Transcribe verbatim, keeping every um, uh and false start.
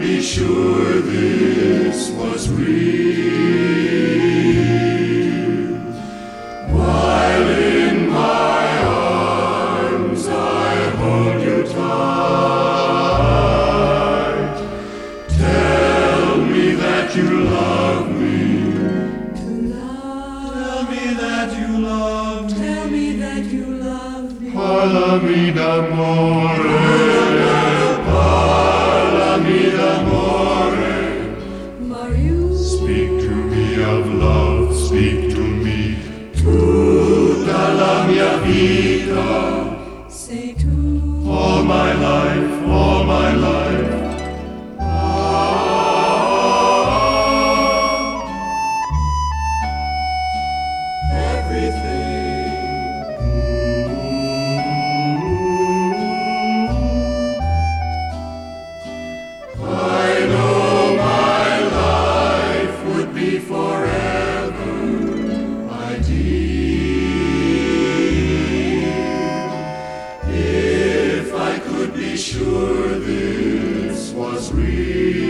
be sure this was real, while in my arms I hold you tight, tell me that you love me. To love. Tell me that you love me. Tell me that you love me. Parlami d'amore, parlami d'amore. Marius. Speak to me of love, speak to me. Tutta la mia vita, Say to all my life, all my life. Everything. I know my life would be forever, my dear, if I could be sure this was real.